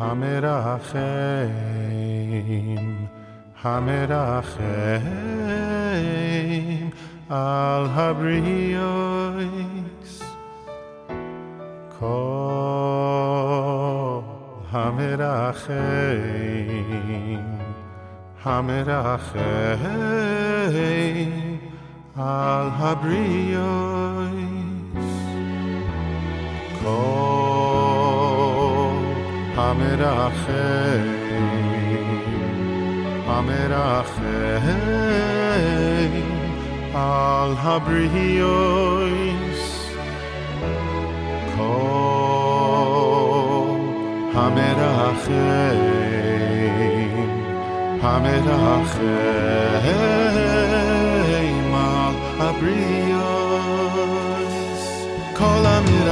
המרחם, המרחם על הבריות, כל המרחם, המרחם על הבריות, כל המרחם, המרחם על הבריות, כל המרחם, המרחם על הבריות, כל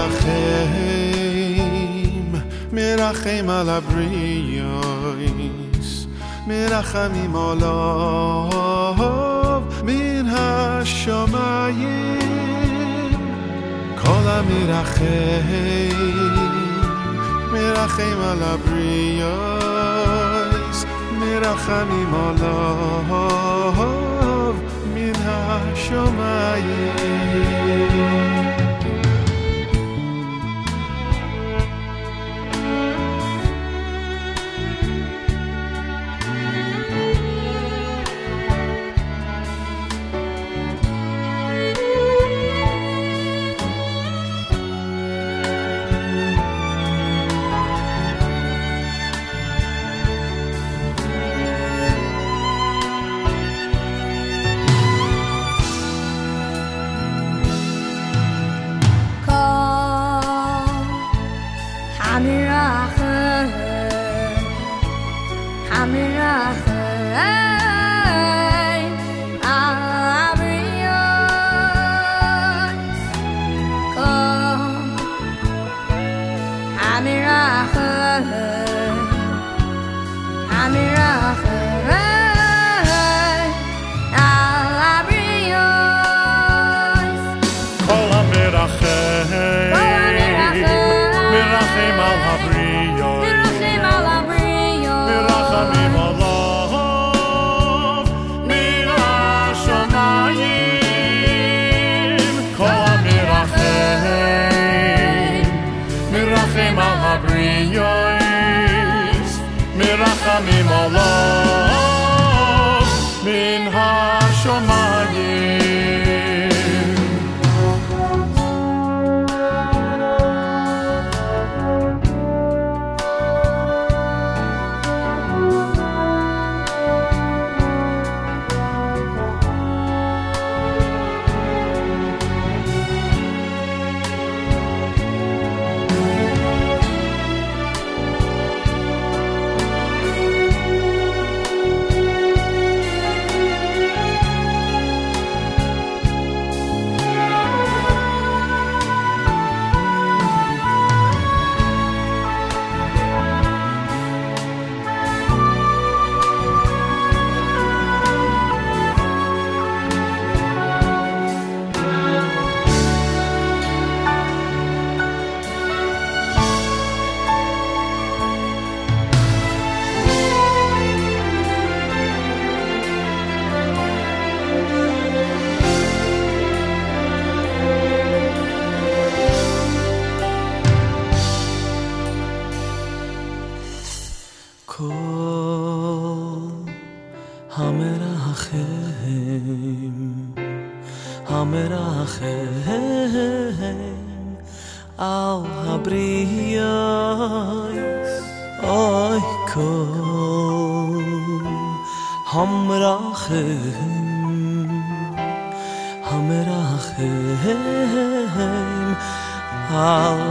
המרחם, מרחם על הבריות, מרחמים עליו מן השמיים, כל המרחם, מרחם על הבריות, מרחמים עליו מן השמיים. מרחמים עליו מן השמיים. על הבריות, אוי כל המרחם, המרחם על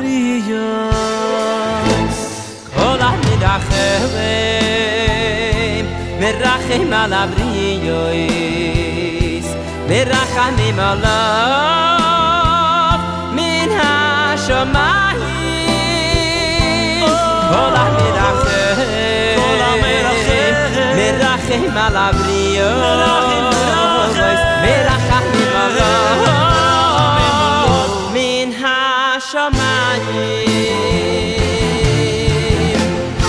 הבריות, כל המרחם, מרחם על הבריות, מרחמים עליו מן השמיים, כל המרחם, מרחם על הבריות, מרחמים עליו מן השמיים.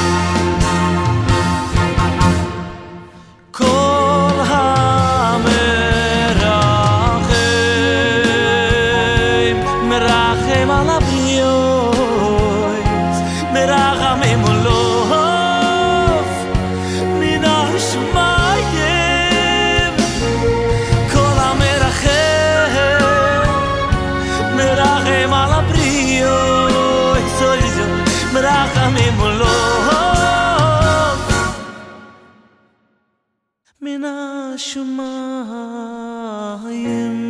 מרחמים ולוף מן השמיים כל המרחם מרחם על הבריות מרחמים ולוף מן השמיים